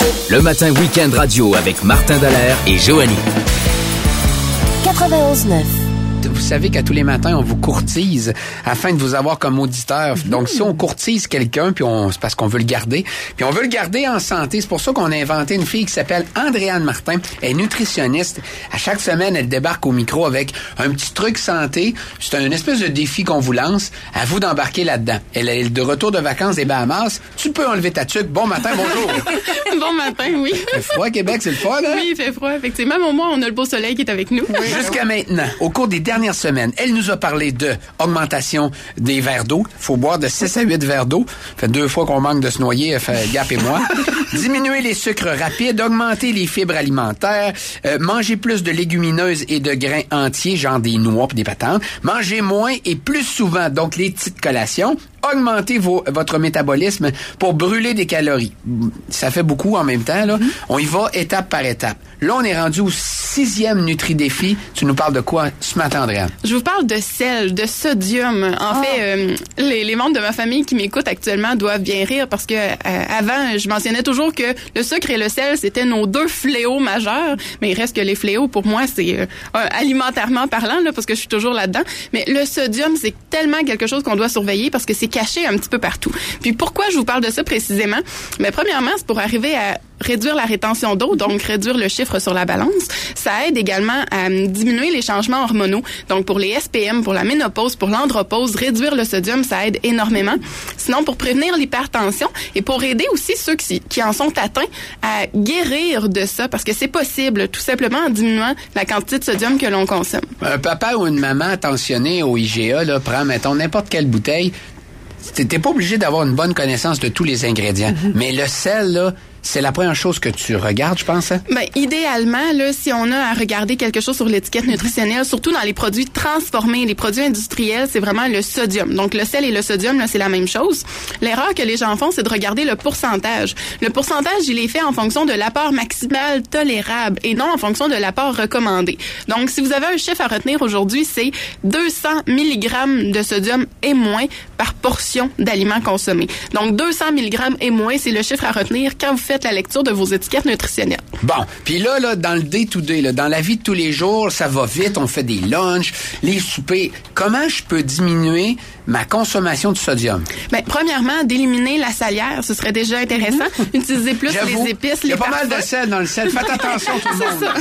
Le matin Week-end Radio avec Martin Dallaire et Joanie. 91.9. Vous savez qu'à tous les matins, on vous courtise afin de vous avoir comme auditeur. Donc, si on courtise quelqu'un, puis c'est parce qu'on veut le garder, puis on veut le garder en santé. C'est pour ça qu'on a inventé une fille qui s'appelle Andréane Martin. Elle est nutritionniste. À chaque semaine, elle débarque au micro avec un petit truc santé. C'est un espèce de défi qu'on vous lance. À vous d'embarquer là-dedans. Elle est de retour de vacances des Bahamas. Tu peux enlever ta tuque. Bon matin, bonjour. Bon matin, oui. Il fait froid, Québec, c'est le froid, là? Oui, il fait froid, effectivement. Même au moins, on a le beau soleil qui est avec nous. Oui. Jusqu'à maintenant, au cours des dernières semaines, elle nous a parlé de augmentation des verres d'eau. Faut boire de 6 à 8 verres d'eau. Fait 2 fois qu'on manque de se noyer, fait Gap et moi. Diminuer les sucres rapides, augmenter les fibres alimentaires, manger plus de légumineuses et de grains entiers, genre des noix pis des patates. Manger moins et plus souvent, donc les petites collations. Augmenter votre métabolisme pour brûler des calories. Ça fait beaucoup en même temps, là. On y va étape par étape. Là, on est rendu au 6e Nutri-Défi. Tu nous parles de quoi ce matin, Andréane? Je vous parle de sel, de sodium. En fait, les membres de ma famille qui m'écoutent actuellement doivent bien rire parce que avant, je mentionnais toujours que le sucre et le sel, c'était nos 2 fléaux majeurs. Mais il reste que les fléaux, pour moi, c'est alimentairement parlant, là, parce que je suis toujours là-dedans. Mais le sodium, c'est tellement quelque chose qu'on doit surveiller parce que c'est caché un petit peu partout. Puis pourquoi je vous parle de ça précisément? Mais premièrement, c'est pour arriver à réduire la rétention d'eau, donc réduire le chiffre sur la balance. Ça aide également à diminuer les changements hormonaux. Donc pour les SPM, pour la ménopause, pour l'andropause, réduire le sodium, ça aide énormément. Sinon, pour prévenir l'hypertension et pour aider aussi ceux qui en sont atteints à guérir de ça, parce que c'est possible, tout simplement en diminuant la quantité de sodium que l'on consomme. Un papa ou une maman attentionnée au IGA, là, prend, mettons, n'importe quelle bouteille. T'es pas obligé d'avoir une bonne connaissance de tous les ingrédients. Mais le sel, là, c'est la première chose que tu regardes, je pense. Hein? Ben, idéalement, là, si on a à regarder quelque chose sur l'étiquette nutritionnelle, surtout dans les produits transformés, les produits industriels, c'est vraiment le sodium. Donc, le sel et le sodium, là, c'est la même chose. L'erreur que les gens font, c'est de regarder le pourcentage. Le pourcentage, il est fait en fonction de l'apport maximal tolérable et non en fonction de l'apport recommandé. Donc, si vous avez un chiffre à retenir aujourd'hui, c'est 200 mg de sodium et moins par portion d'aliments consommés. Donc, 200 mg et moins, c'est le chiffre à retenir quand vous faites la lecture de vos étiquettes nutritionnelles. Bon, puis là, dans le day-to-day, là, dans la vie de tous les jours, ça va vite, on fait des lunchs, les soupers. Comment je peux diminuer ma consommation de sodium? Ben, premièrement, d'éliminer la salière, ce serait déjà intéressant. Utiliser plus les épices, les parfums. Il y a pas mal de sel dans le sel. Faites attention, tout le monde.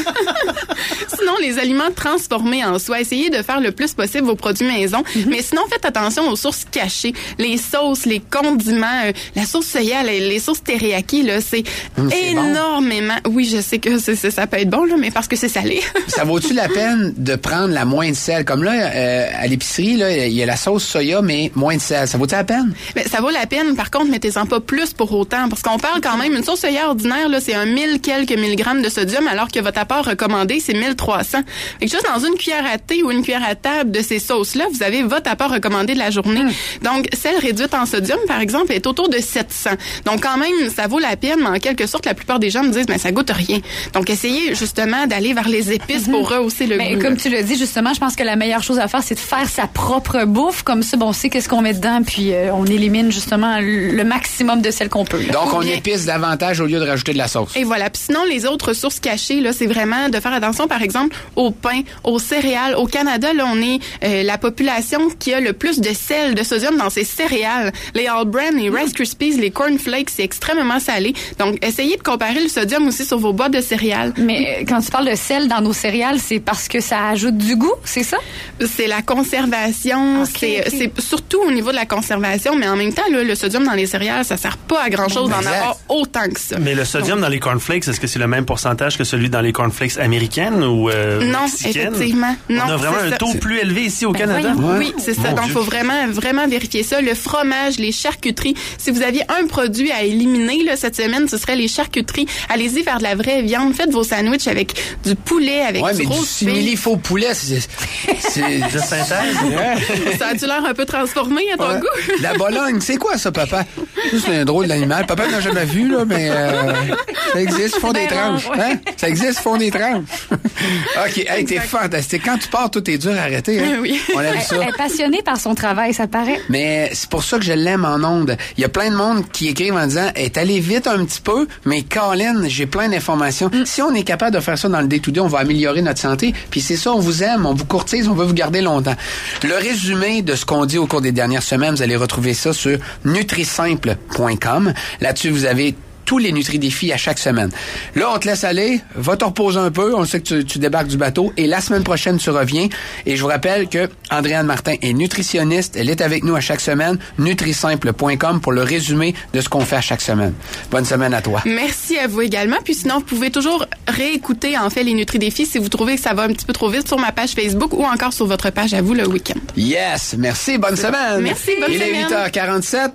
Sinon, les aliments transformés en soi, essayez de faire le plus possible vos produits maison. Mais sinon, faites attention aux sources cachées. Les sauces, les condiments, la sauce soya, les sauces teriyaki, là, c'est énormément. Bon. Oui, je sais que ça peut être bon, là, mais parce que c'est salé. Ça vaut-tu la peine de prendre la moins de sel? Comme là, à l'épicerie, là, il y a la sauce soya, mais moins de sel. Ça vaut-tu la peine? Ben, ça vaut la peine. Par contre, mettez-en pas plus pour autant. Parce qu'on parle quand même, une sauce soya ordinaire, là, c'est 1000 quelques milligrammes de sodium, alors que votre apport recommandé, c'est 1300. Fait que juste dans une cuillère à thé ou une cuillère à table de ces sauces-là, vous avez votre apport recommandé de la journée. Donc, celle réduite en sodium, par exemple, est autour de 700. Donc, quand même, ça vaut la peine, mais en quelque sorte, la plupart des gens me disent, ben, ça goûte rien. Donc, essayez justement d'aller vers les épices pour rehausser le goût. Comme tu le dis, justement, je pense que la meilleure chose à faire, c'est de faire sa propre bouffe. Comme ça, bon, on sait qu'est-ce qu'on met dedans, puis on élimine justement le maximum de sel qu'on peut. Là. Donc, on épice davantage au lieu de rajouter de la sauce. Et voilà. Puis sinon, les autres sources cachées, là, c'est vraiment de faire attention, par exemple, au pain, aux céréales. Au Canada, là, on est la population qui a le plus de sel, de sodium dans ses céréales. Les All Bran, les Rice Krispies, les Corn Flakes, c'est extrêmement salé. Donc, essayez de comparer le sodium aussi sur vos boîtes de céréales. Mais quand tu parles de sel dans nos céréales, c'est parce que ça ajoute du goût, c'est ça? C'est la conservation. Okay, c'est surtout au niveau de la conservation, mais en même temps, là, le sodium dans les céréales, ça sert pas à grand-chose d'en avoir autant que ça. Mais le sodium dans les cornflakes, est-ce que c'est le même pourcentage que celui dans les cornflakes américaines ou non, mexicaines? Effectivement. Non, on a vraiment un taux plus élevé ici au Canada? Oui, c'est ça. Donc, il faut vraiment vérifier ça. Le fromage, les charcuteries. Si vous aviez un produit à éliminer là, cette semaine, ce serait les charcuteries. Allez-y vers de la vraie viande. Faites vos sandwichs avec du poulet, avec du rose. Du simili-faux poulet, c'est de synthèse. Ça a-tu l'air un peu transformé à ton goût? La Bologne, c'est quoi ça, papa? C'est un drôle d'animal. Papa n'a jamais vu, là, mais ça existe, ils font des tranches. Hein? Ça existe, ils font des tranches. OK, hey, t'es fantastique. Quand tu pars, tout est dur à arrêter. Hein? Oui. On aime ça. Elle est passionnée par son travail, ça paraît. Mais c'est pour ça que je l'aime en ondes. Il y a plein de monde qui écrivent en disant « est allé vite un petit peu, mais Colin, j'ai plein d'informations. Si on est capable de faire ça dans le day-to-day, on va améliorer notre santé. Puis c'est ça, on vous aime, on vous courtise, on veut vous garder longtemps. » Le résumé de ce qu'on dit au cours des dernières semaines, vous allez retrouver ça sur nutrisimple.com. Là-dessus, vous avez tous les Nutri-Défis à chaque semaine. Là, on te laisse aller, va te reposer un peu, on sait que tu débarques du bateau, et la semaine prochaine, tu reviens. Et je vous rappelle que Andréane Martin est nutritionniste, elle est avec nous à chaque semaine, nutrisimple.com pour le résumé de ce qu'on fait à chaque semaine. Bonne semaine à toi. Merci à vous également. Puis sinon, vous pouvez toujours réécouter, en fait, les Nutri-Défis si vous trouvez que ça va un petit peu trop vite sur ma page Facebook ou encore sur votre page à vous le week-end. Yes! Merci, bonne semaine! Merci, bonne semaine! Il est 8h47.